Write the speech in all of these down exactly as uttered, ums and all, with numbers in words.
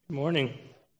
Good morning.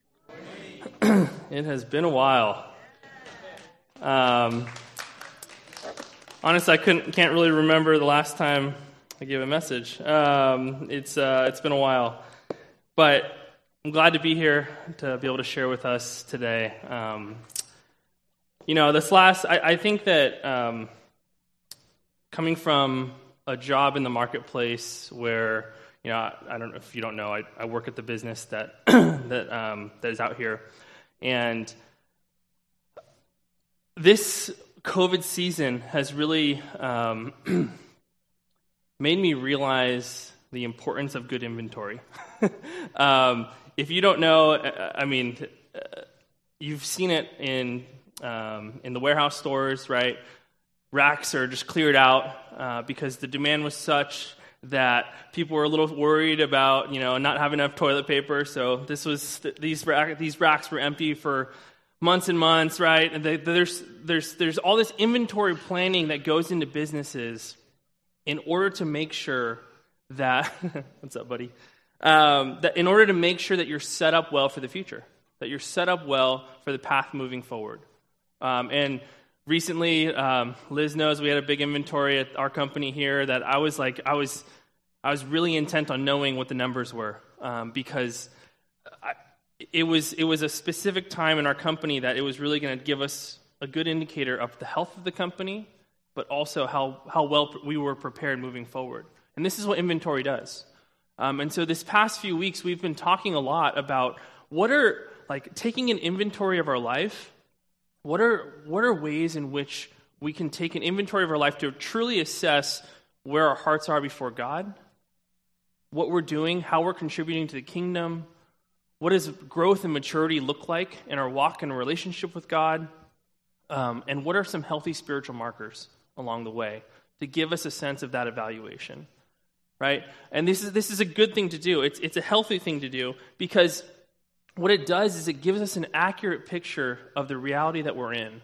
It has been a while. Um, honestly, I couldn't, can't really remember the last time I gave a message. Um, it's uh, it's been a while, but I'm glad to be here to be able to share with us today. Um, you know, this last, I, I think that um, coming from a job in the marketplace where You know, I, I don't know if you don't know, I, I work at the business that that um, that is out here, and this COVID season has really um, made me realize the importance of good inventory. um, if you don't know, I mean, you've seen it in um, in the warehouse stores, right? Racks are just cleared out uh, because the demand was such that people were a little worried about, you know, not having enough toilet paper. So this was these rack, these racks were empty for months and months, right? And they, there's there's there's all this inventory planning that goes into businesses in order to make sure that what's up, buddy? Um, that in order to make sure that you're set up well for the future, that you're set up well for the path moving forward. Um, and Recently, um, Liz knows we had a big inventory at our company here that I was like, I was, I was really intent on knowing what the numbers were um, because I, it was it was a specific time in our company that it was really going to give us a good indicator of the health of the company, but also how how well we were prepared moving forward. And this is what inventory does. Um, and so this past few weeks, we've been talking a lot about what are like taking an inventory of our life. What are what are ways in which we can take an inventory of our life to truly assess where our hearts are before God, what we're doing, how we're contributing to the kingdom, what does growth and maturity look like in our walk and relationship with God, um, and what are some healthy spiritual markers along the way to give us a sense of that evaluation, right? And this is this is a good thing to do. It's it's a healthy thing to do because what it does is it gives us an accurate picture of the reality that we're in.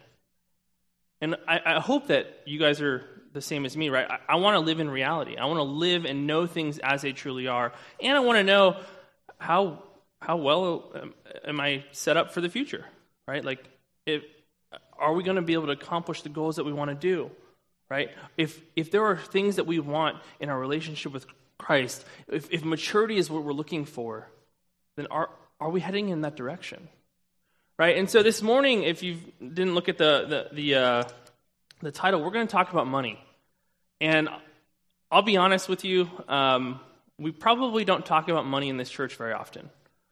And I, I hope that you guys are the same as me, right? I, I want to live in reality. I want to live and know things as they truly are. And I want to know how how well am, am I set up for the future, right? Like, if, are we going to be able to accomplish the goals that we want to do, right? If if there are things that we want in our relationship with Christ, if, if maturity is what we're looking for, then our Are we heading in that direction, right? And so this morning, if you didn't look at the the the, uh, the title, we're going to talk about money. And I'll be honest with you, um, we probably don't talk about money in this church very often.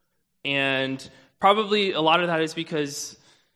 And probably a lot of that is because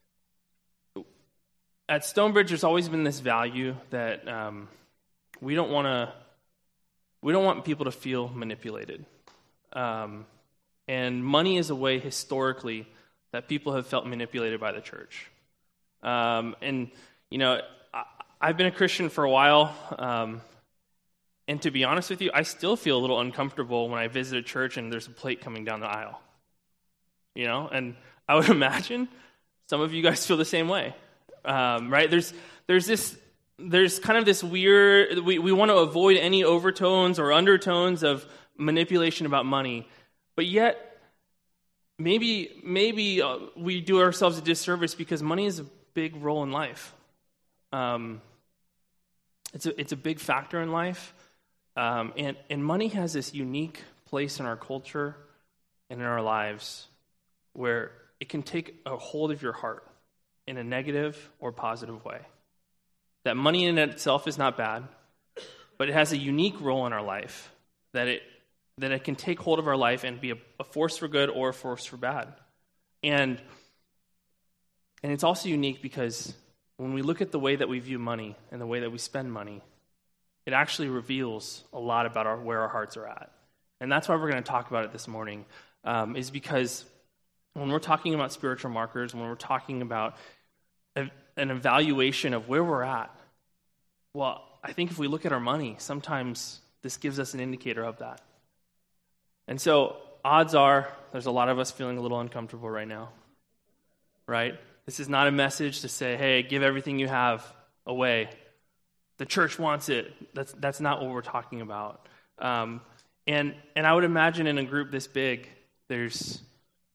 at Stonebridge, there's always been this value that um, we don't want to we don't want people to feel manipulated. Um, And money is a way historically that people have felt manipulated by the church. Um, and, you know, I, I've been a Christian for a while. Um, and to be honest with you, I still feel a little uncomfortable when I visit a church and there's a plate coming down the aisle. You know, and I would imagine some of you guys feel the same way. Um, right? There's there's this there's kind of this weird, we, we want to avoid any overtones or undertones of manipulation about money. But yet, maybe maybe uh, we do ourselves a disservice because money is a big role in life. Um, it's a it's a big factor in life, um, and and money has this unique place in our culture and in our lives where it can take a hold of your heart in a negative or positive way. That money in itself is not bad, but it has a unique role in our life that it. that it can take hold of our life and be a, a force for good or a force for bad. And and it's also unique because when we look at the way that we view money and the way that we spend money, it actually reveals a lot about our, where our hearts are at. And that's why we're going to talk about it this morning, um, is because when we're talking about spiritual markers, when we're talking about a, an evaluation of where we're at, well, I think if we look at our money, sometimes this gives us an indicator of that. And so, odds are, there's a lot of us feeling a little uncomfortable right now, right? This is not a message to say, hey, give everything you have away. The church wants it. That's that's not what we're talking about. Um, and and I would imagine in a group this big, there's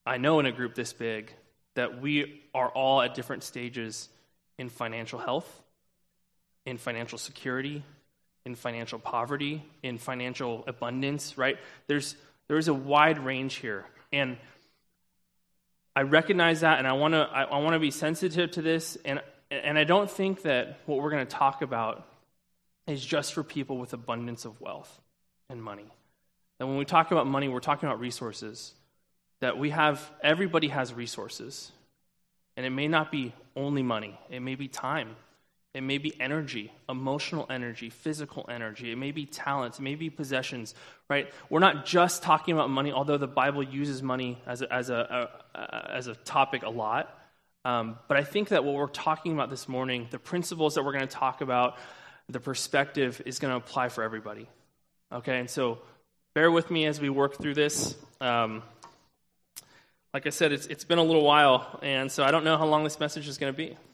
I know in a group this big that we are all at different stages in financial health, in financial security, in financial poverty, in financial abundance, right? There's there is a wide range here. And I recognize that, and I want to I, I want to be sensitive to this, and and I don't think that what we're going to talk about is just for people with abundance of wealth and money. And when we talk about money, we're talking about resources. That we have, everybody has resources. And it may not be only money. It may be time. It may be energy, emotional energy, physical energy. It may be talents. It may be possessions, right? We're not just talking about money, although the Bible uses money as a, as a, a, a as a topic a lot. Um, but I think that what we're talking about this morning, the principles that we're going to talk about, the perspective is going to apply for everybody. Okay, and so bear with me as we work through this. Um, like I said, it's it's been a little while, and so I don't know how long this message is going to be.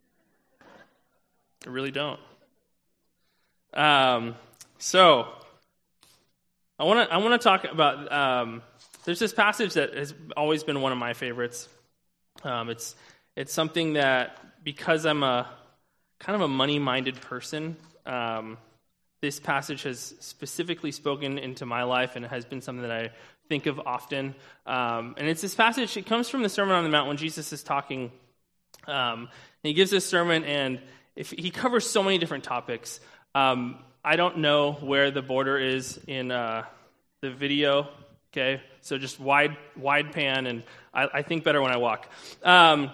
I really don't. Um, so I want to I want to talk about. Um, there's this passage that has always been one of my favorites. Um, it's it's something that, because I'm a kind of a money-minded person, um, this passage has specifically spoken into my life, and it has been something that I think of often. Um, and it's this passage. It comes from the Sermon on the Mount when Jesus is talking. Um, and he gives this sermon, and if he covers so many different topics. Um, I don't know where the border is in uh, the video. Okay, so just wide, wide pan, and I, I think better when I walk. Um,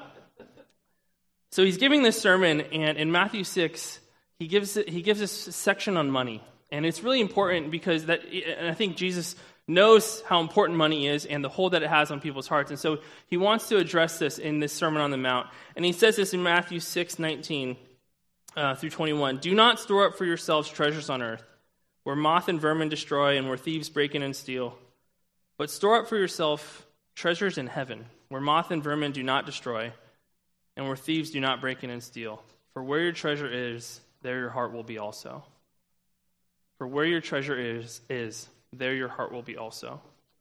so he's giving this sermon, and in Matthew six, he gives he gives this section on money, and it's really important because that, and I think Jesus knows how important money is and the hold that it has on people's hearts, and so he wants to address this in this Sermon on the Mount, and he says this in Matthew six nineteen uh, through twenty-one: "Do not store up for yourselves treasures on earth, where moth and vermin destroy, and where thieves break in and steal. But store up for yourself treasures in heaven, where moth and vermin do not destroy, and where thieves do not break in and steal. For where your treasure is, there your heart will be also." For where your treasure is, is there your heart will be also.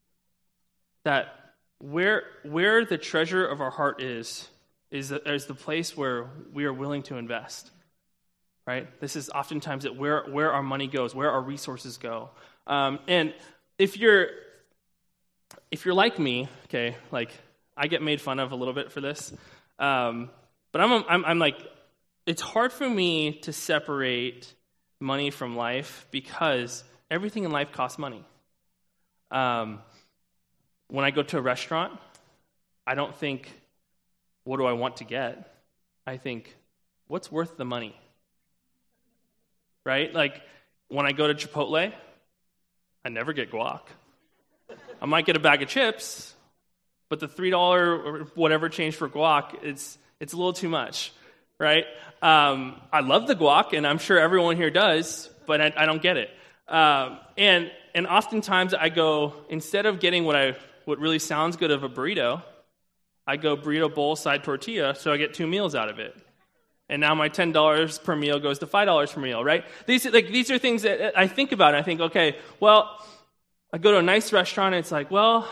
That where where the treasure of our heart is, is the, is the place where we are willing to invest. Right? This is oftentimes that where where our money goes, where our resources go. Um, and if you're if you're like me, okay, like I get made fun of a little bit for this, um, but I'm, I'm I'm like, it's hard for me to separate money from life because everything in life costs money. Um, when I go to a restaurant, I don't think, what do I want to get? I think, what's worth the money? Right? Like, when I go to Chipotle, I never get guac. I might get a bag of chips, but the three dollars or whatever change for guac, it's it's a little too much, right? Um, I love the guac, and I'm sure everyone here does, but I, I don't get it. Um, and and oftentimes I go, instead of getting what I what really sounds good of a burrito, I go burrito bowl, side tortilla, so I get two meals out of it. And now my ten dollars per meal goes to five dollars per meal, right? These like these are things that I think about, and I think, okay, well, I go to a nice restaurant, and it's like, well,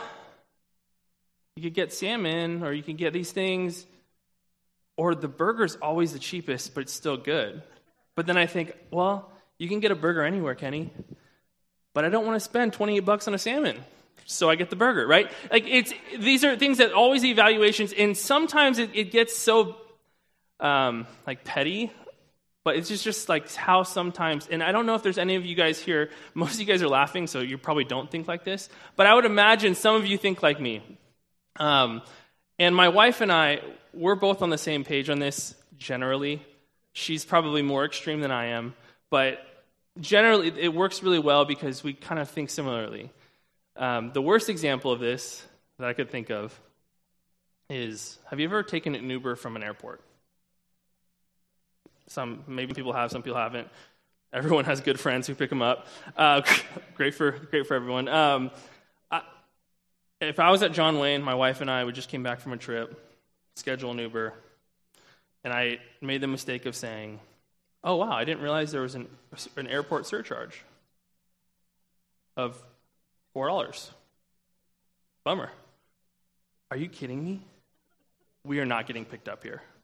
you could get salmon, or you can get these things, or the burger's always the cheapest, but it's still good. But then I think, well, you can get a burger anywhere, Kenny, but I don't want to spend twenty-eight bucks on a salmon, so I get the burger, right? Like it's these are things that always evaluations, and sometimes it, it gets so um, like petty. But it's just, just like how sometimes, and I don't know if there's any of you guys here, most of you guys are laughing, so you probably don't think like this, but I would imagine some of you think like me. Um, and my wife and I, we're both on the same page on this, generally. She's probably more extreme than I am, but generally it works really well because we kind of think similarly. Um, the worst example of this that I could think of is, have you ever taken an Uber from an airport? Some, maybe people have, some people haven't. Everyone has good friends who pick them up. Uh, great for great for everyone. Um, I, if I was at John Wayne, my wife and I, we just came back from a trip, schedule an Uber, and I made the mistake of saying, oh, wow, I didn't realize there was an, an airport surcharge of four dollars. Bummer. are you kidding me? We are not getting picked up here.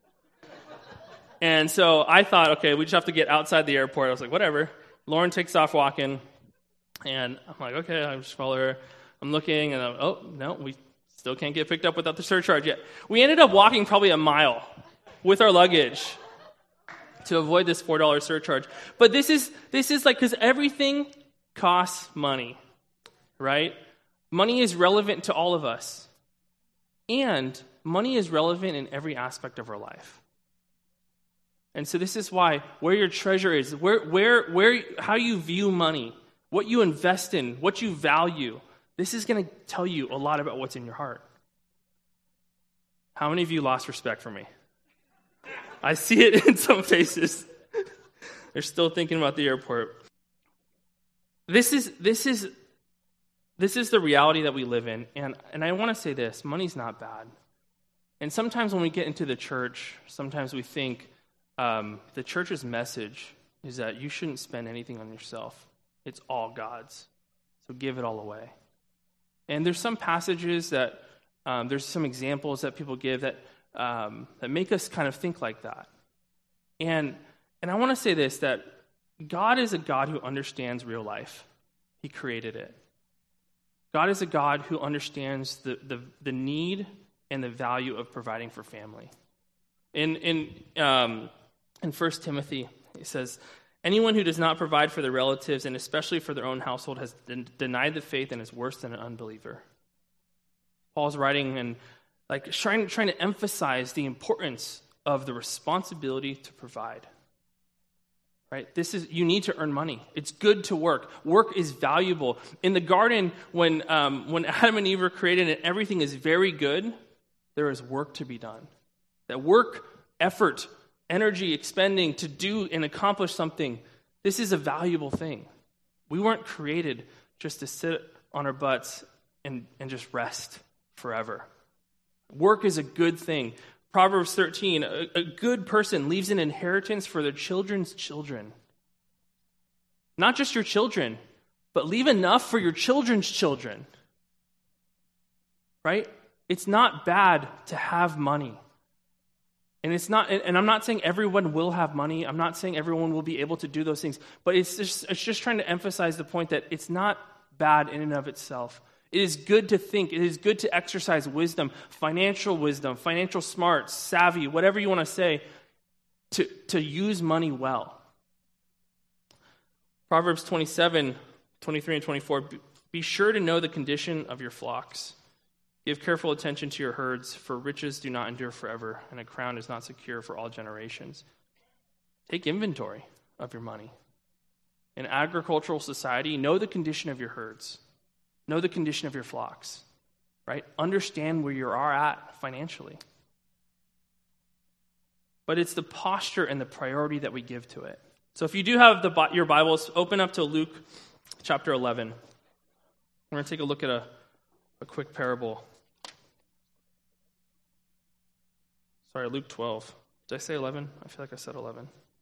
And so I thought, okay, we just have to get outside the airport. I was like, whatever. Lauren takes off walking, and I'm like, okay, I just follow her. I'm looking, and I'm, oh, no, we still can't get picked up without the surcharge yet. We ended up walking probably a mile with our luggage to avoid this four dollars surcharge. But this is this is like, because everything costs money, right? Money is relevant to all of us. And money is relevant in every aspect of our life. And so this is why where your treasure is, where, where, where, how you view money, what you invest in, what you value, this is going to tell you a lot about what's in your heart. How many of you lost respect for me? I see it in some faces. They're still thinking about the airport. This is this is this is the reality that we live in, and and I want to say this: money's not bad. And sometimes when we get into the church, sometimes we think um, the church's message is that you shouldn't spend anything on yourself. It's all God's, so give it all away. And there's some passages that um, there's some examples that people give that. Um, that make us kind of think like that. And and I want to say this, that God is a God who understands real life. He created it. God is a God who understands the, the, the need and the value of providing for family. In in um, in First Timothy, it says, anyone who does not provide for their relatives, and especially for their own household, has den- denied the faith and is worse than an unbeliever. Paul's writing and Like trying, trying to emphasize the importance of the responsibility to provide. Right? This is, you need to earn money. It's good to work. Work is valuable. In the garden, when um, when Adam and Eve were created and everything is very good, there is work to be done. That work, effort, energy, expending to do and accomplish something, this is a valuable thing. We weren't created just to sit on our butts and, and just rest forever. Work is a good thing. Proverbs thirteen, a, a good person leaves an inheritance for their children's children. Not just your children, but leave enough for your children's children. Right? It's not bad to have money. And it's not, and I'm not saying everyone will have money. I'm not saying everyone will be able to do those things. But it's just, it's just trying to emphasize the point that it's not bad in and of itself. It is good to think. It is good to exercise wisdom, financial wisdom, financial smarts, savvy, whatever you want to say, to, to use money well. Proverbs twenty-seven, twenty-three, and twenty-four, be sure to know the condition of your flocks. Give careful attention to your herds, for riches do not endure forever, and a crown is not secure for all generations. Take inventory of your money. In agricultural society, know the condition of your herds. Know the condition of your flocks, right? Understand where you are at financially. But it's the posture and the priority that we give to it. So if you do have the, your Bibles, open up to Luke chapter eleven. We're going to take a look at a, a quick parable. Sorry, Luke twelve. Did I say eleven? I feel like I said eleven.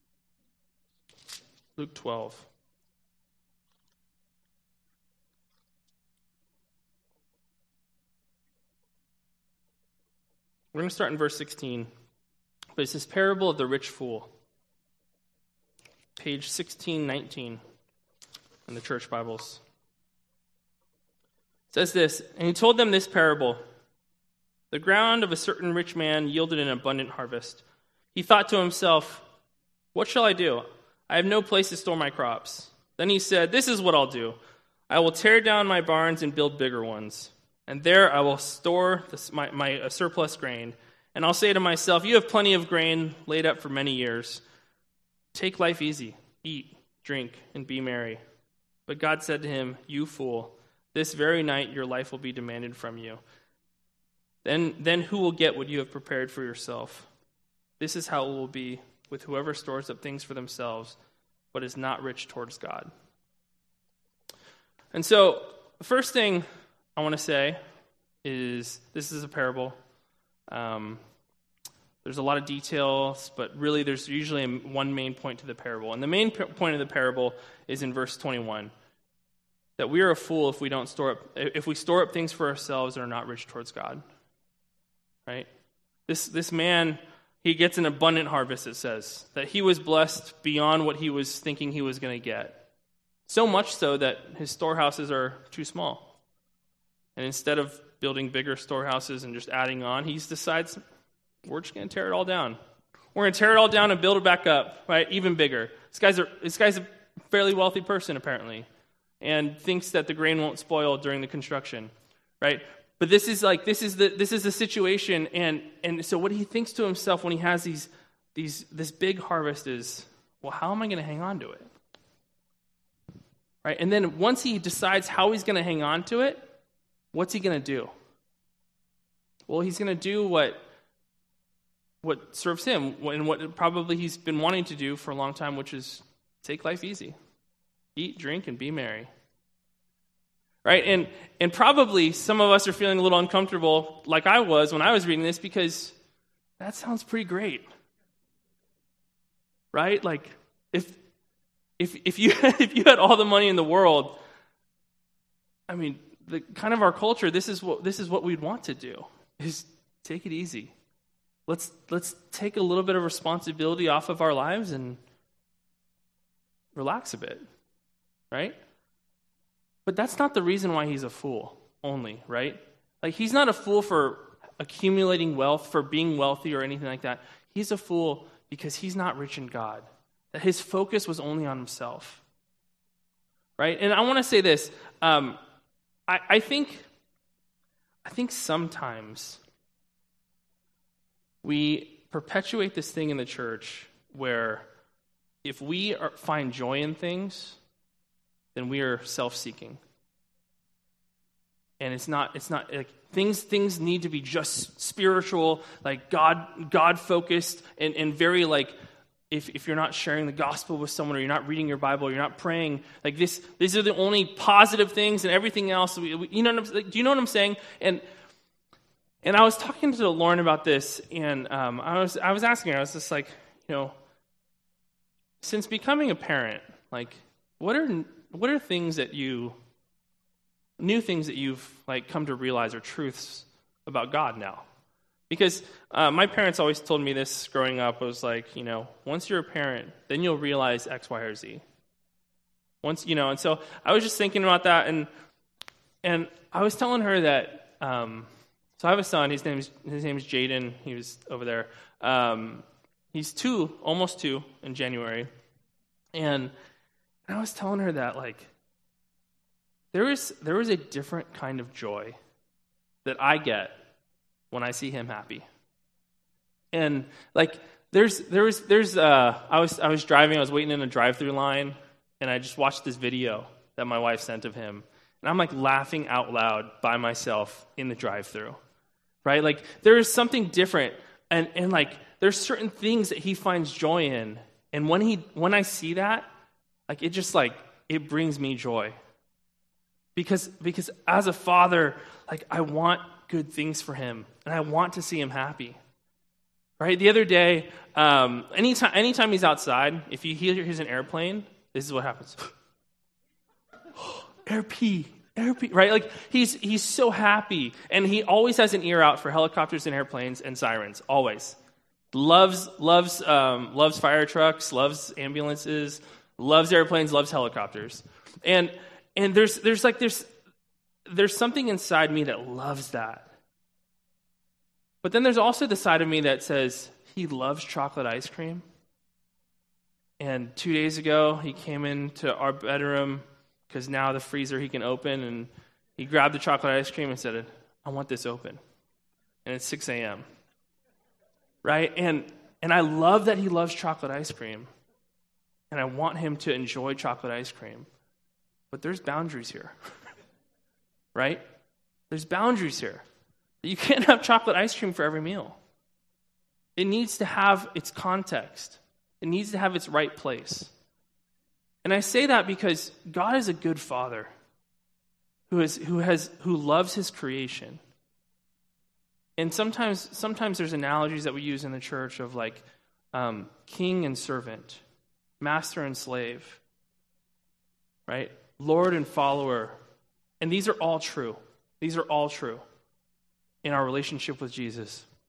Luke twelve. We're going to start in verse sixteen. But it's this parable of the rich fool. Page sixteen nineteen in the church Bibles. It says this, and he told them this parable. The ground of a certain rich man yielded an abundant harvest. He thought to himself, what shall I do? I have no place to store my crops. Then he said, this is what I'll do. I will tear down my barns and build bigger ones. And there I will store this, my, my uh, surplus grain. And I'll say to myself, you have plenty of grain laid up for many years. Take life easy, eat, drink, and be merry. But God said to him, you fool, this very night your life will be demanded from you. Then, then who will get what you have prepared for yourself? This is how it will be with whoever stores up things for themselves, but is not rich towards God. And so, the first thing I want to say is this is a parable. Um, there's a lot of details, but really there's usually one main point to the parable. And the main p- point of the parable is in verse twenty-one. That we are a fool if we don't store up, if we store up things for ourselves and are not rich towards God. right? This this man, he gets an abundant harvest, it says, that he was blessed beyond what he was thinking he was going to get. So much so that his storehouses are too small. And instead of building bigger storehouses and just adding on, he decides, we're just going to tear it all down. We're going to tear it all down and build it back up, right? Even bigger. This guy's a, this guy's a fairly wealthy person, apparently, and thinks that the grain won't spoil during the construction, right? But this is like this is the this is the situation, and and so what he thinks to himself when he has these these this big harvest is, well, how am I going to hang on to it? Right? And then once he decides how he's going to hang on to it, what's he going to do? Well, he's going to do what what serves him, and what probably he's been wanting to do for a long time, which is take life easy. Eat, drink, and be merry. Right? And and probably some of us are feeling a little uncomfortable, like I was when I was reading this, because that sounds pretty great. Right? Like, if if if you if you had all the money in the world, I mean, the kind of our culture, this is what this is what we'd want to do, is take it easy. Let's let's take a little bit of responsibility off of our lives and relax a bit, right? But that's not the reason why he's a fool only, right? Like, he's not a fool for accumulating wealth, for being wealthy or anything like that. He's a fool because he's not rich in God. That his focus was only on himself, right? And I want to say this. Um, I, I think, I think sometimes we perpetuate this thing in the church where if we are, find joy in things, then we are self-seeking. And it's not, it's not, like, things things need to be just spiritual, like God God focused, and, and very like, if, if you're not sharing the gospel with someone, or you're not reading your Bible, or you're not praying, like this, these are the only positive things, and everything else, we, we, you know what I'm, like, do you know what I'm saying? And and I was talking to Lauren about this, and um, I was I was asking her, I was just like, you know, since becoming a parent, like, what are what are things that you, new things that you've like come to realize are truths about God now? Because uh, my parents always told me this growing up. It was like, you know, once you're a parent, then you'll realize X, Y, or Z. Once, you know, and so I was just thinking about that, and and I was telling her that. Um, so I have a son. His name's his name's Jaden. He was over there. Um, he's two, almost two, in January, and. And I was telling her that, like, there is there is a different kind of joy that I get when I see him happy. And like, there's there was there's uh I was I was driving, I was waiting in a drive-through line, and I just watched this video that my wife sent of him, and I'm like laughing out loud by myself in the drive-through, right? Like, there is something different, and and like there's certain things that he finds joy in, and when he when I see that. Like, it just, like, it brings me joy. Because because as a father, like, I want good things for him, and I want to see him happy. Right? The other day, um, anytime anytime he's outside, if you hear here's an airplane, this is what happens. Air P, Air P, right? Like, he's he's so happy, and he always has an ear out for helicopters and airplanes and sirens, always. Loves loves um, loves fire trucks, loves ambulances, loves airplanes, loves helicopters. And and there's there's like there's there's something inside me that loves that. But then there's also the side of me that says he loves chocolate ice cream. And two days ago, he came into our bedroom because now the freezer he can open, and he grabbed the chocolate ice cream and said, I want this open. And it's six a.m. Right? And and I love that he loves chocolate ice cream. And I want him to enjoy chocolate ice cream. But there's boundaries here. Right? There's boundaries here. You can't have chocolate ice cream for every meal. It needs to have its context. It needs to have its right place. And I say that because God is a good father who is who has who loves his creation. And sometimes sometimes there's analogies that we use in the church of like um, king and servant. Master and slave, right? Lord and follower. And these are all true. These are all true in our relationship with Jesus.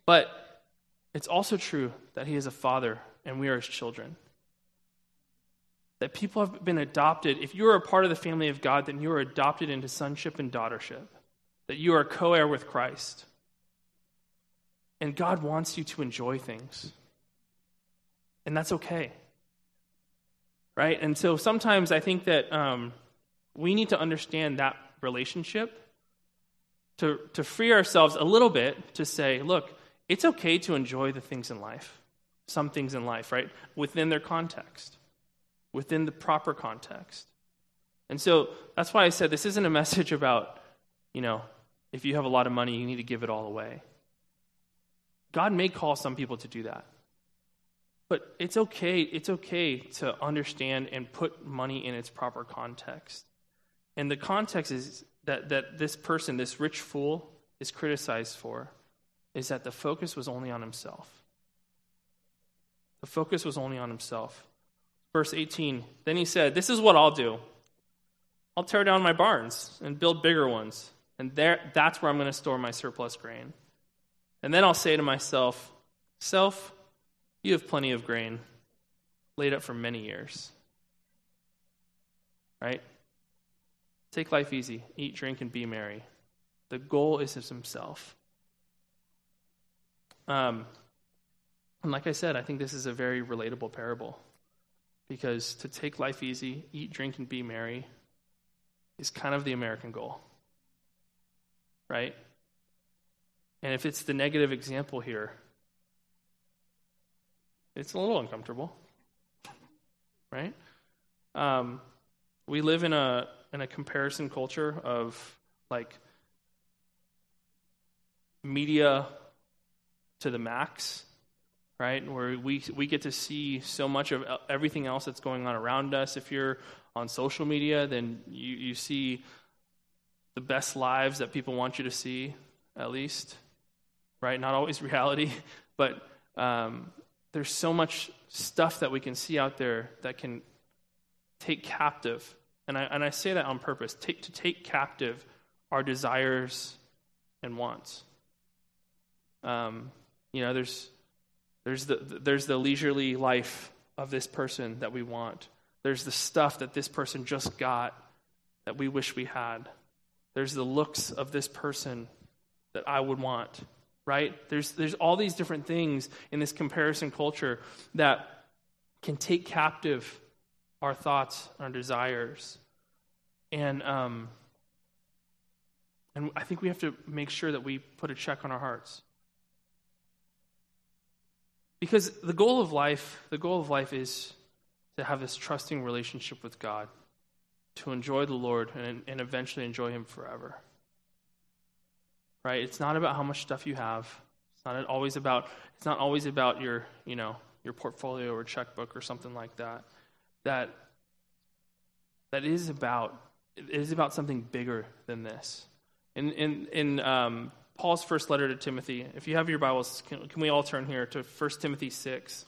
But it's also true that he is a father and we are his children. That people have been adopted. If you are a part of the family of God, then you are adopted into sonship and daughtership. That you are co-heir with Christ. And God wants you to enjoy things. And that's okay. Right? And so sometimes I think that um, we need to understand that relationship to, to free ourselves a little bit to say, look, it's okay to enjoy the things in life, some things in life, right? Within their context, within the proper context. And so that's why I said this isn't a message about, you know, if you have a lot of money, you need to give it all away. God may call some people to do that. But it's okay, it's okay to understand and put money in its proper context. And the context is that, that this person, this rich fool, is criticized for, is that the focus was only on himself. The focus was only on himself. Verse eighteen, then he said, this is what I'll do. I'll tear down my barns and build bigger ones. And there, that's where I'm going to store my surplus grain. And then I'll say to myself, self, you have plenty of grain laid up for many years. Right? Take life easy. Eat, drink, and be merry. The goal is himself. Um, and like I said, I think this is a very relatable parable. Because to take life easy, eat, drink, and be merry is kind of the American goal. Right? And if it's the negative example here, it's a little uncomfortable, right? Um, we live in a in a comparison culture of like media to the max, right? Where we we get to see so much of everything else that's going on around us. If you're on social media, then you, you see the best lives that people want you to see, at least, right? Not always reality, but um, there's so much stuff that we can see out there that can take captive, and I and I say that on purpose, take to take captive our desires and wants. Um, you know, there's there's the there's the leisurely life of this person that we want. There's the stuff that this person just got that we wish we had. There's the looks of this person that I would want. Right? There's there's all these different things in this comparison culture that can take captive our thoughts, our desires. And um, and I think we have to make sure that we put a check on our hearts. Because the goal of life, the goal of life is to have this trusting relationship with God, to enjoy the Lord and, and eventually enjoy him forever. Right? It's not about how much stuff you have. It's not always about it's not always about your, you know, your portfolio or checkbook or something like that. That that is about it is about something bigger than this. In in in um, Paul's first letter to Timothy, if you have your Bibles, can, can we all turn here to First Timothy six?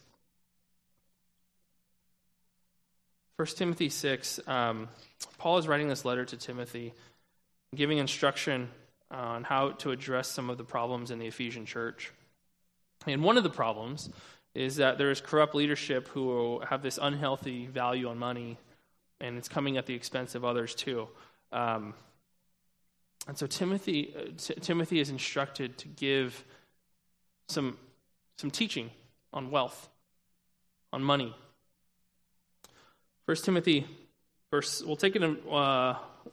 First Timothy six, um, Paul is writing this letter to Timothy, giving instruction on how to address some of the problems in the Ephesian church. And one of the problems is that there is corrupt leadership who have this unhealthy value on money, and it's coming at the expense of others too. Um, and so Timothy, uh, T- Timothy is instructed to give some some teaching on wealth, on money. First Timothy, verse. We'll take it in. Uh,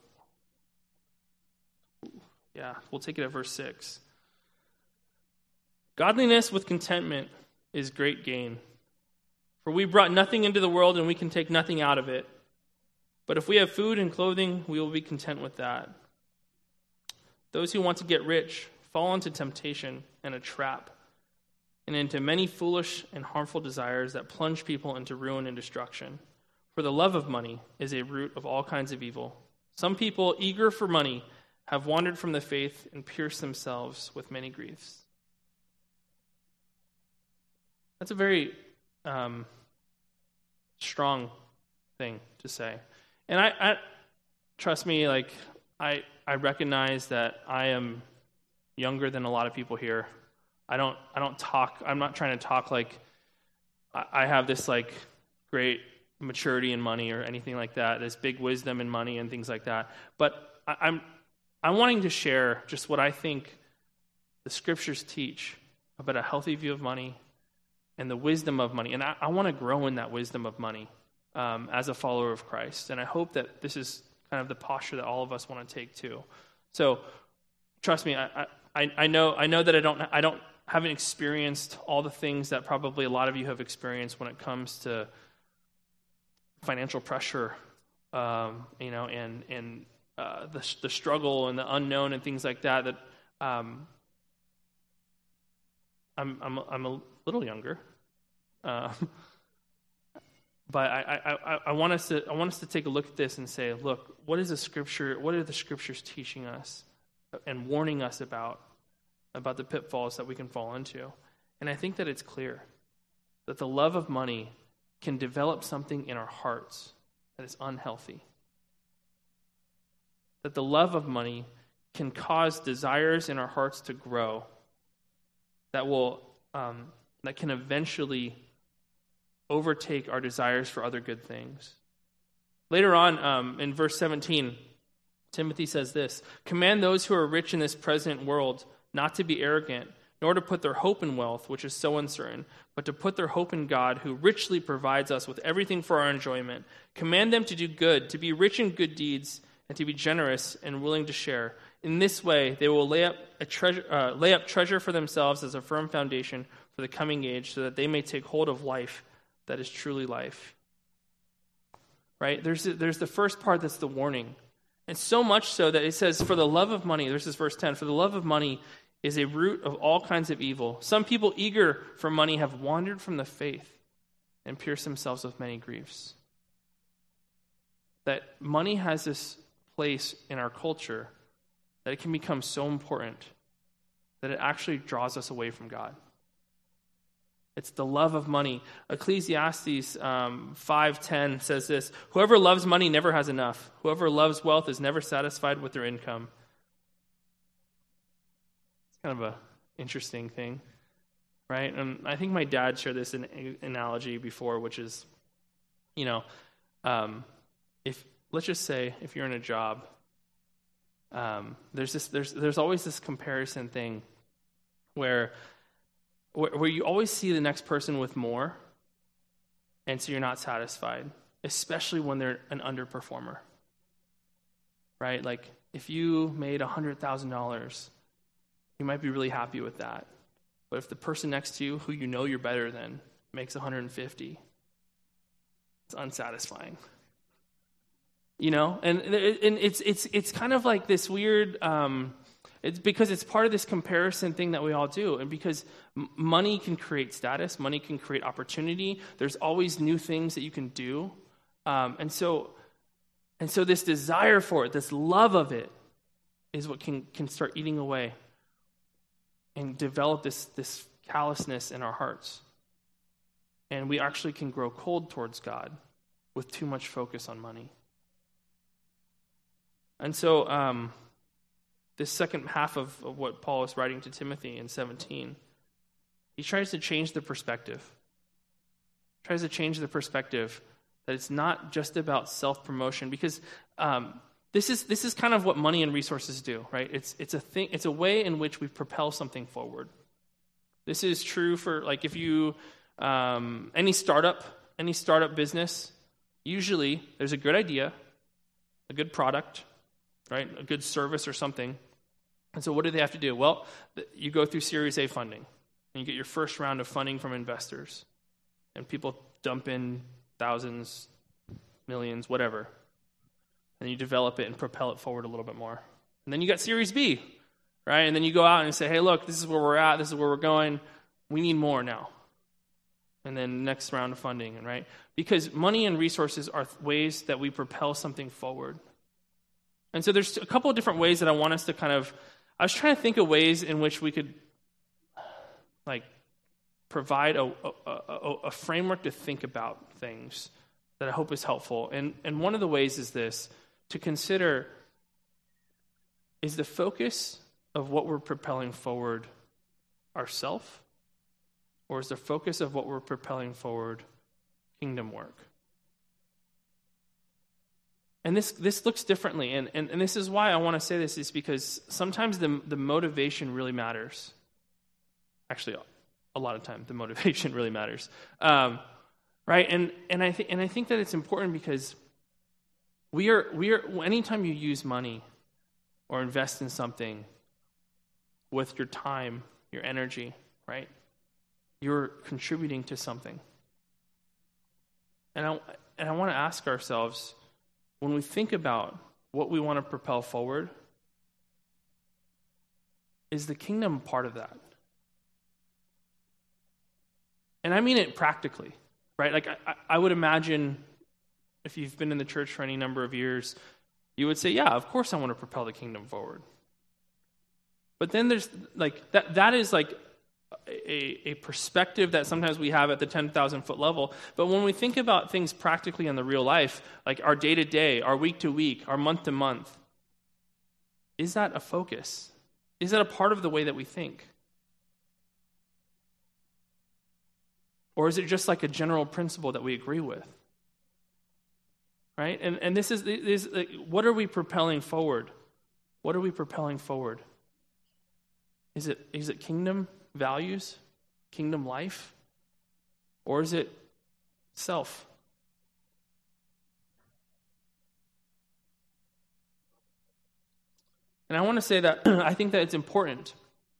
Yeah, we'll take it at verse six. Godliness with contentment is great gain. For we brought nothing into the world and we can take nothing out of it. But if we have food and clothing, we will be content with that. Those who want to get rich fall into temptation and a trap, and into many foolish and harmful desires that plunge people into ruin and destruction. For the love of money is a root of all kinds of evil. Some people, eager for money, have wandered from the faith and pierced themselves with many griefs. That's a very um, strong thing to say. And I, I trust me, like I, I recognize that I am younger than a lot of people here. I don't I don't talk, I'm not trying to talk like I, I have this like great maturity in money or anything like that, this big wisdom in money and things like that. But I, I'm I'm wanting to share just what I think the scriptures teach about a healthy view of money and the wisdom of money. And I, I want to grow in that wisdom of money um, as a follower of Christ. And I hope that this is kind of the posture that all of us want to take too. So trust me, I, I, I know I know that I don't I don't haven't experienced all the things that probably a lot of you have experienced when it comes to financial pressure, um, you know, and and uh, the the struggle and the unknown and things like that. That um, I'm I'm I'm a little younger, uh, but I, I, I, I want us to I want us to take a look at this and say, look, what is the scripture? What are the scriptures teaching us and warning us about about the pitfalls that we can fall into? And I think that it's clear that the love of money can develop something in our hearts that is unhealthy. That the love of money can cause desires in our hearts to grow that will um, that can eventually overtake our desires for other good things. Later on, um, in verse seventeen, Timothy says this: "Command those who are rich in this present world not to be arrogant, nor to put their hope in wealth, which is so uncertain, but to put their hope in God, who richly provides us with everything for our enjoyment. Command them to do good, to be rich in good deeds, and to be generous and willing to share. In this way, they will lay up a treasure, uh, lay up treasure for themselves as a firm foundation for the coming age, so that they may take hold of life that is truly life." Right? There's there's the first part that's the warning. And so much so that it says, for the love of money, there's this verse ten, for the love of money is a root of all kinds of evil. Some people eager for money have wandered from the faith and pierced themselves with many griefs. That money has this place in our culture that it can become so important that it actually draws us away from God. It's the love of money. Ecclesiastes um, five ten says this: "Whoever loves money never has enough. Whoever loves wealth is never satisfied with their income." It's kind of a interesting thing, right? And I think my dad shared this in, analogy before, which is, you know, um, if let's just say if you're in a job, um, there's this there's there's always this comparison thing where. where you always see the next person with more, and so you're not satisfied, especially when they're an underperformer, right? Like, if you made one hundred thousand dollars, you might be really happy with that. But if the person next to you, who you know you're better than, makes one hundred fifty, it's unsatisfying. You know? And, and it's it's it's kind of like this weird... Um, It's because it's part of this comparison thing that we all do. And because m- money can create status, money can create opportunity. There's always new things that you can do. Um, and so and so this desire for it, this love of it, is what can, can start eating away and develop this, this callousness in our hearts. And we actually can grow cold towards God with too much focus on money. And so... Um, This second half of, of what Paul is writing to Timothy in seventeen, he tries to change the perspective. He tries to change the perspective that it's not just about self-promotion, because um, this is this is kind of what money and resources do, right? It's it's a thing. It's a way in which we propel something forward. This is true for like if you um, any startup, any startup business. Usually, there's a good idea, a good product, right? A good service or something. And so what do they have to do? Well, you go through Series A funding, and you get your first round of funding from investors. And people dump in thousands, millions, whatever. And you develop it and propel it forward a little bit more. And then you got Series B, right? And then you go out and say, hey, look, this is where we're at. This is where we're going. We need more now. And then next round of funding, right? Because money and resources are ways that we propel something forward. And so there's a couple of different ways that I want us to kind of, I was trying to think of ways in which we could like provide a, a, a, a framework to think about things that I hope is helpful. And, and one of the ways is this, to consider, is the focus of what we're propelling forward ourself? Or is the focus of what we're propelling forward kingdom work? And this this looks differently, and, and, and this is why I want to say this, is because sometimes the, the motivation really matters. Actually, a lot of time, the motivation really matters. Um, right? And and I think and I think that it's important because we are we are anytime you use money or invest in something with your time, your energy, right? You're contributing to something. And I and I want to ask ourselves, when we think about what we want to propel forward, is the kingdom part of that? And I mean it practically, right? Like I, I would imagine if you've been in the church for any number of years, you would say, yeah, of course I want to propel the kingdom forward. But then there's like, that. that is like a, a perspective that sometimes we have at the ten thousand foot level. But when we think about things practically in the real life, like our day to day, our week to week, our month to month, is that a focus? Is that a part of the way that we think? Or is it just like a general principle that we agree with? Right? And and this is, this, like, what are we propelling forward? What are we propelling forward? Is it is it kingdom values, kingdom life, or is it self? And I want to say that I think that it's important.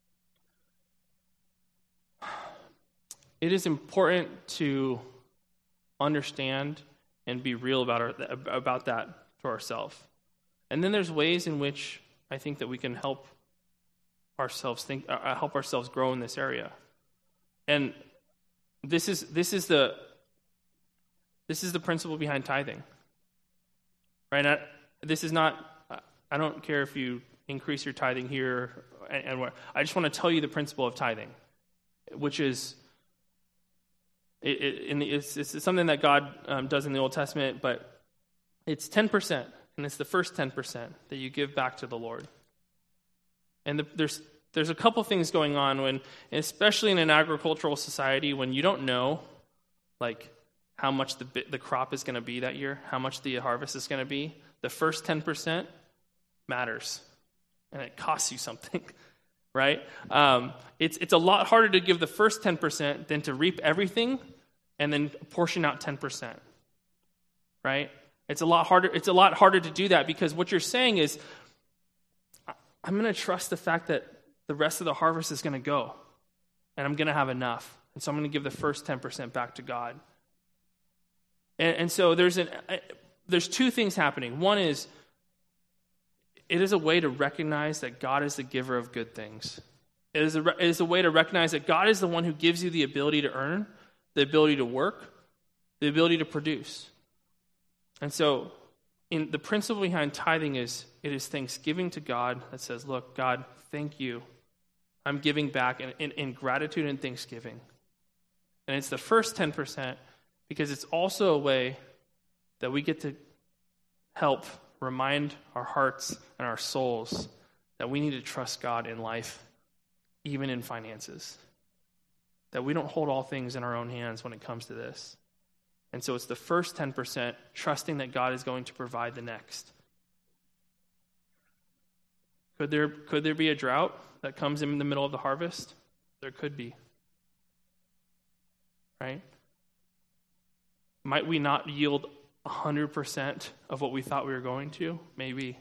It is important to understand and be real about our, about that to ourselves. And then there's ways in which I think that we can help ourselves think, uh, help ourselves grow in this area. And this is this is the this is the principle behind tithing, right? I, this is not. I don't care if you increase your tithing here and, and where. I just want to tell you the principle of tithing, which is. It, it, and it's, it's something that God um, does in the Old Testament, but it's ten percent, and it's the first ten percent that you give back to the Lord. And the, there's there's a couple things going on when, especially in an agricultural society, when you don't know, like how much the the crop is going to be that year, how much the harvest is going to be. The first ten percent matters, and it costs you something. Right? Um, it's it's a lot harder to give the first ten percent than to reap everything and then portion out ten percent. Right? It's a lot harder. It's a lot harder to do that because what you're saying is, I'm going to trust the fact that the rest of the harvest is going to go, and I'm going to have enough, and so I'm going to give the first ten percent back to God. And, and so there's an there's two things happening. One is, it is a way to recognize that God is the giver of good things. It is, a, it is a way to recognize that God is the one who gives you the ability to earn, the ability to work, the ability to produce. And so in the principle behind tithing is, it is thanksgiving to God that says, look, God, thank you. I'm giving back in, in, in gratitude and thanksgiving. And it's the first ten percent because it's also a way that we get to help remind our hearts and our souls that we need to trust God in life, even in finances. That we don't hold all things in our own hands when it comes to this. And so it's the first ten percent, trusting that God is going to provide the next. Could there, could there be a drought that comes in the middle of the harvest? There could be. Right? Might we not yield one hundred percent of what we thought we were going to? Maybe.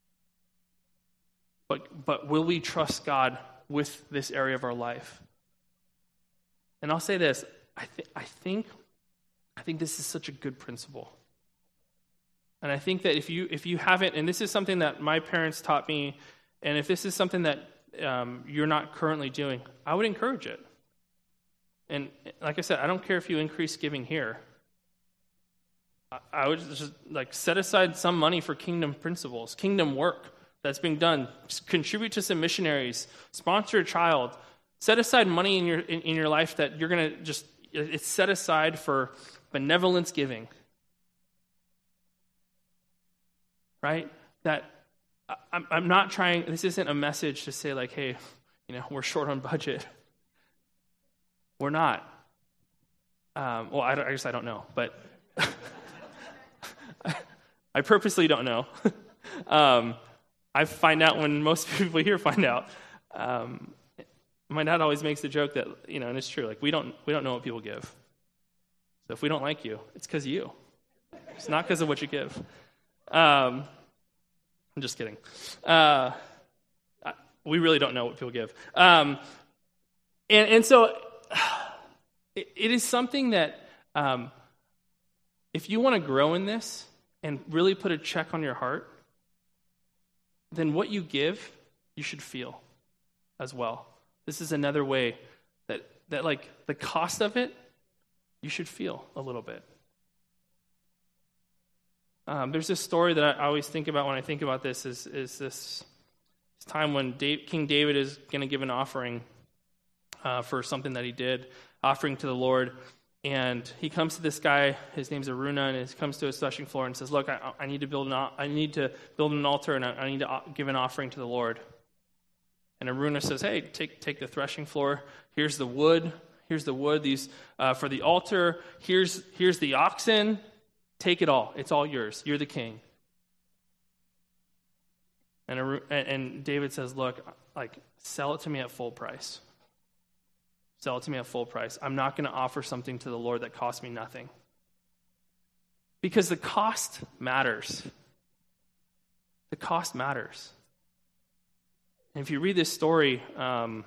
But but will we trust God with this area of our life? And I'll say this, I, th- I think I think this is such a good principle. And I think that if you if you haven't, and this is something that my parents taught me, and if this is something that um, you're not currently doing, I would encourage it. And like I said, I don't care if you increase giving here. I would just like set aside some money for kingdom principles, kingdom work that's being done. Just contribute to some missionaries, sponsor a child, set aside money in your in, in your life that you're gonna just it's set aside for benevolence giving. Right? That I'm I'm not trying. This isn't a message to say like, hey, you know, we're short on budget. We're not. Um, well, I, don't, I guess I don't know, but I purposely don't know. um, I find out when most people here find out. Um, my dad always makes the joke that, you know, and it's true, like we don't we don't know what people give. So if we don't like you, it's because of you. It's not because of what you give. Um, I'm just kidding. Uh, we really don't know what people give. Um, and, and so it, it is something that um, if you want to grow in this and really put a check on your heart, then what you give, you should feel as well. This is another way that, that like, the cost of it, you should feel a little bit. Um, there's this story that I always think about when I think about this, is, is this, this time when Dave, King David is going to give an offering uh, for something that he did, offering to the Lord. And he comes to this guy, his name's Aruna, and he comes to his threshing floor and says, look, I, I need to build an I need to build an altar, and I, I need to give an offering to the Lord. And Aruna says, hey, take take the threshing floor. Here's the wood. Here's the wood these uh, for the altar. Here's here's the oxen. Take it all. It's all yours. You're the king. And Aruna, and David says, look, like, sell it to me at full price. Sell it to me at full price. I'm not going to offer something to the Lord that costs me nothing. Because the cost matters. The cost matters. And if you read this story, um,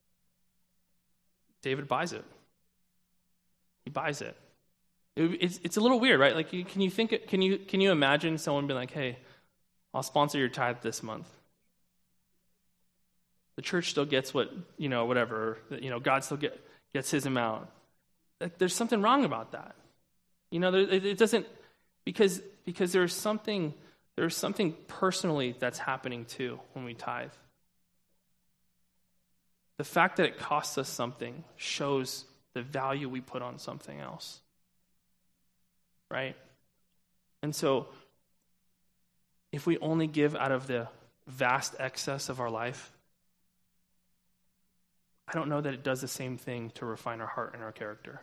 David buys it. He buys it. it it's, it's a little weird, right? Like, you, can you think? Can you can you imagine someone being like, "Hey, I'll sponsor your tithe this month." The church still gets what, you know, whatever, you know, God still get, gets his amount. Like, there's something wrong about that. You know, there, it, it doesn't, because because there's something, there's something personally that's happening too when we tithe. The fact that it costs us something shows the value we put on something else. Right? And so, if we only give out of the vast excess of our life, I don't know that it does the same thing to refine our heart and our character.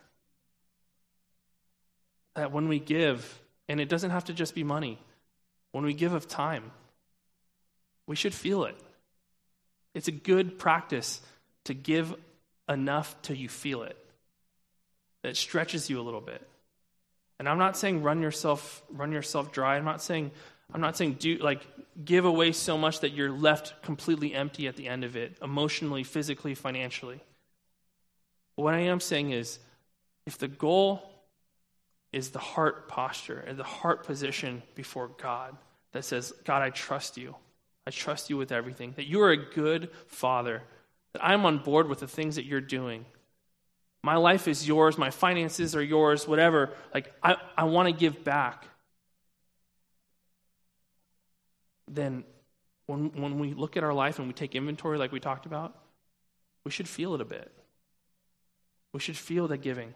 That when we give, and it doesn't have to just be money, when we give of time, we should feel it. It's a good practice to give enough till you feel it. That stretches you a little bit. And I'm not saying run yourself run yourself dry. I'm not saying I'm not saying do like give away so much that you're left completely empty at the end of it, emotionally, physically, financially. But what I am saying is, if the goal is the heart posture and the heart position before God that says, God, I trust you. I trust you with everything. That you are a good father. That I'm on board with the things that you're doing. My life is yours. My finances are yours, whatever. Like, I, I want to give back. Then when when we look at our life and we take inventory like we talked about, we should feel it a bit. We should feel the giving.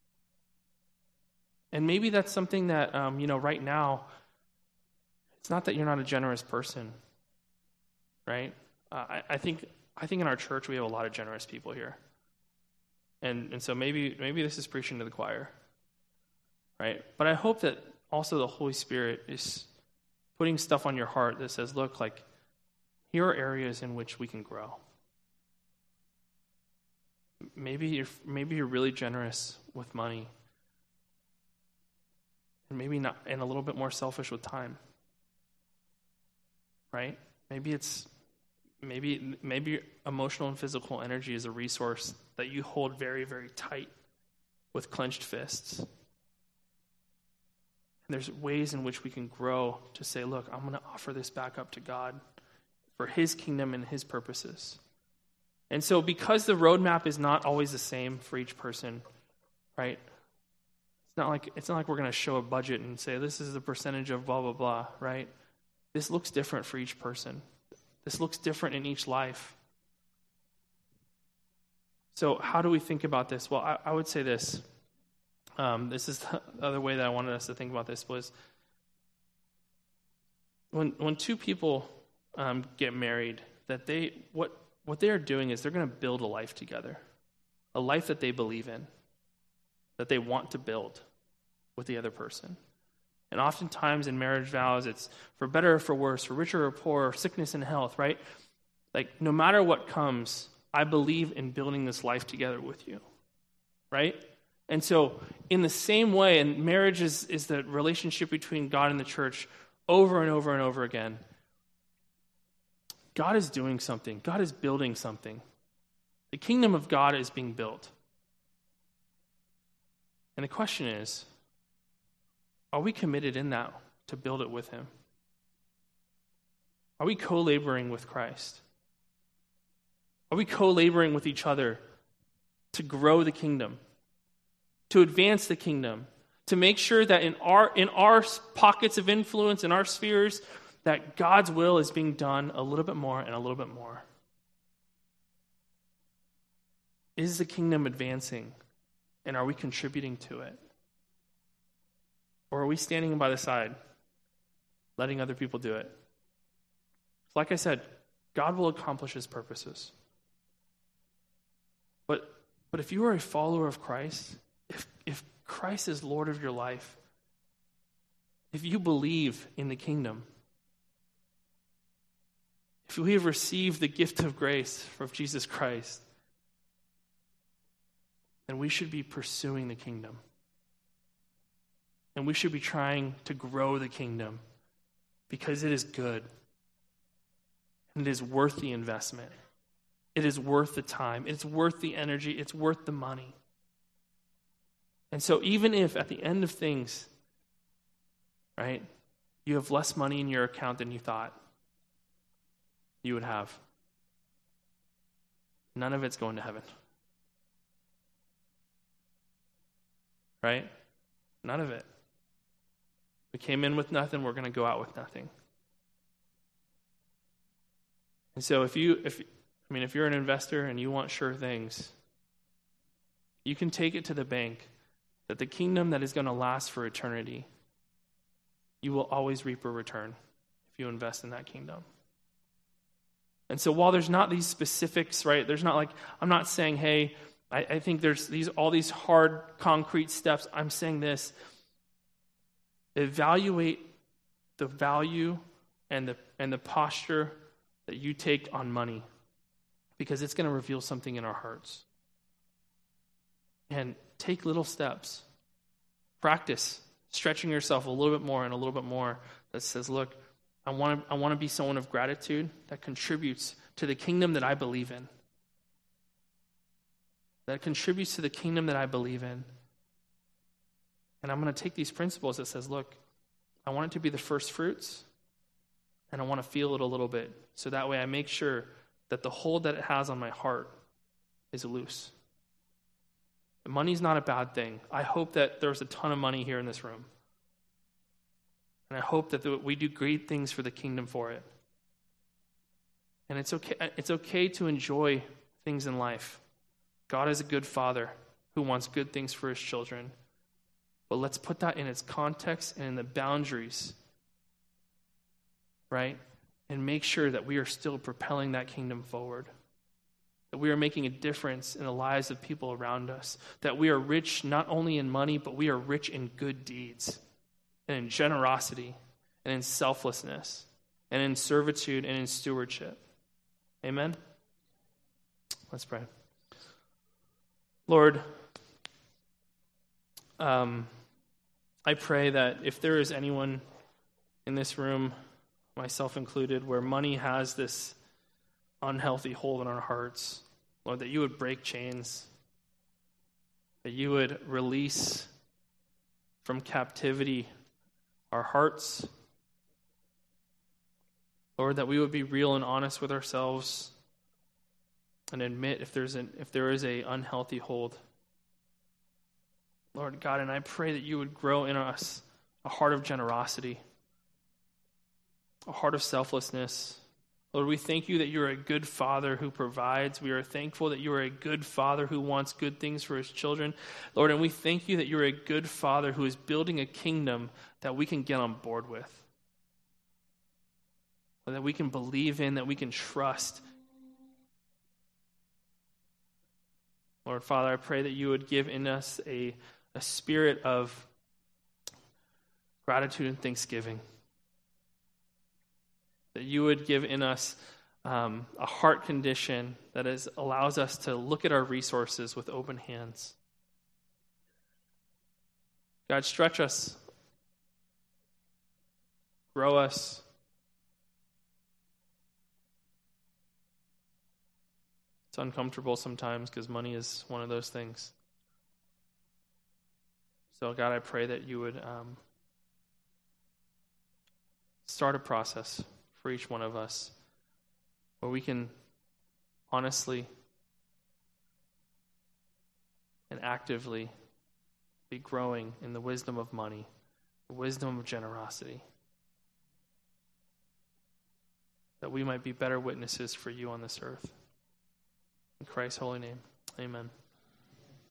And maybe that's something that, um, you know, right now, it's not that you're not a generous person, right? Uh, I, I think I think in our church we have a lot of generous people here. And and so maybe maybe this is preaching to the choir, right? But I hope that also the Holy Spirit is putting stuff on your heart that says, look, like, here are areas in which we can grow. Maybe you're maybe you're really generous with money. And maybe not, and a little bit more selfish with time. Right? Maybe it's maybe maybe emotional and physical energy is a resource that you hold very, very tight with clenched fists. And there's ways in which we can grow to say, look, I'm going to offer this back up to God for his kingdom and his purposes. And so because the roadmap is not always the same for each person, right? It's not like it's not like we're going to show a budget and say, this is the percentage of blah, blah, blah, right? This looks different for each person. This looks different in each life. So how do we think about this? Well, I, I would say this. Um, this is the other way that I wanted us to think about this was when when two people um, get married, that they what what they are doing is they're going to build a life together. a life that they believe in, that they want to build with the other person. And oftentimes in marriage vows, it's for better or for worse, for richer or poorer, sickness and health, right? Like, no matter what comes, I believe in building this life together with you, right? And so in the same way, and marriage is, is the relationship between God and the church over and over and over again, God is doing something. God is building something. The kingdom of God is being built. And the question is, are we committed in that to build it with him? Are we co-laboring with Christ? Are we co-laboring with each other to grow the kingdom, to advance the kingdom, to make sure that in our in our pockets of influence, in our spheres, that God's will is being done a little bit more and a little bit more? Is the kingdom advancing, and are we contributing to it? Or are we standing by the side, letting other people do it? Like I said, God will accomplish his purposes. But but if you are a follower of Christ, if if Christ is Lord of your life, if you believe in the kingdom, if we have received the gift of grace from Jesus Christ, then we should be pursuing the kingdom. And we should be trying to grow the kingdom because it is good. And it is worth the investment. It is worth the time. It's worth the energy. It's worth the money. And so even if at the end of things, right, you have less money in your account than you thought you would have, none of it's going to heaven. Right? None of it. We came in with nothing, we're going to go out with nothing. And so if you, if I mean, if you're an investor and you want sure things, you can take it to the bank that the kingdom that is going to last for eternity, you will always reap a return if you invest in that kingdom. And so while there's not these specifics, right, there's not like, I'm not saying, hey, I, I think there's these all these hard, concrete steps. I'm saying this. Evaluate the value and the and the posture that you take on money, because it's going to reveal something in our hearts. And take little steps. Practice stretching yourself a little bit more and a little bit more that says, look, I want to I want to be someone of gratitude that contributes to the kingdom that I believe in. That contributes to the kingdom that I believe in. And I'm going to take these principles that says, look, I want it to be the first fruits, and I want to feel it a little bit, so that way I make sure that the hold that it has on my heart is loose. The money's not a bad thing. I hope that there's a ton of money here in this room. And I hope that we do great things for the kingdom for it. And it's okay, it's okay to enjoy things in life. God is a good father who wants good things for his children. But let's put that in its context and in the boundaries, right? And make sure that we are still propelling that kingdom forward. That we are making a difference in the lives of people around us. That we are rich not only in money, but we are rich in good deeds, and in generosity, and in selflessness, and in servitude, and in stewardship. Amen? Let's pray. Lord, um, I pray that if there is anyone in this room, myself included, where money has this unhealthy hold on our hearts, Lord, that you would break chains, that you would release from captivity our hearts, Lord, that we would be real and honest with ourselves and admit if there's an if there is a unhealthy hold. Lord God, and I pray that you would grow in us a heart of generosity, a heart of selflessness. Lord, we thank you that you're a good father who provides. We are thankful that you are a good father who wants good things for his children. Lord, and we thank you that you're a good father who is building a kingdom that we can get on board with, that we can believe in, that we can trust. Lord Father, I pray that you would give in us a, a spirit of gratitude and thanksgiving. That you would give in us um, a heart condition that is, allows us to look at our resources with open hands. God, stretch us. Grow us. It's uncomfortable sometimes because money is one of those things. So, God, I pray that you would um, start a process for each one of us where we can honestly and actively be growing in the wisdom of money, the wisdom of generosity, that we might be better witnesses for you on this earth. In Christ's holy name, amen.